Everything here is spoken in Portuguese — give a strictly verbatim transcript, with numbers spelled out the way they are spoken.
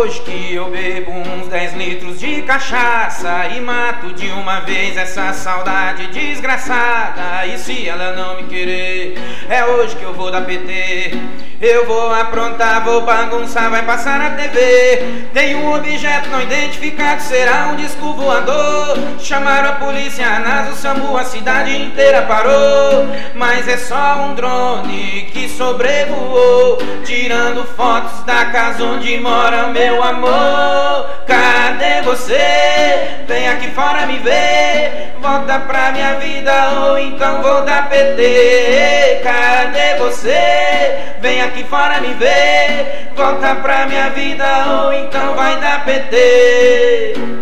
hoje que eu bebo uns dez litros de cachaça e mato de uma vez essa saudade desgraçada. E se ela não me querer, é hoje que eu vou dar P T. Eu vou aprontar, vou bagunçar, vai passar na T V. Tem um objeto não identificado, será um disco voador. Chamaram a polícia, a NASA, o SAMU, a cidade inteira parou. Mas é só um drone que sobrevoou, tirando fotos da casa onde mora meu amor. Cadê você? Vem aqui fora me ver. Volta pra minha vida ou então vou dar P T. Cadê você? Vem aqui fora me ver. Volta pra minha vida ou então vai dar P T.